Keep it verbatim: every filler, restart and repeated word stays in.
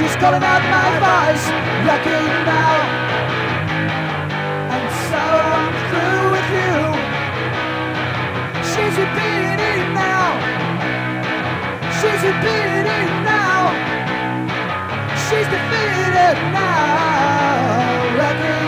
She's calling out my voice, wrecking now. And so I'm through with you. She's repeating now. She's repeating now. She's defeated now. Wrecking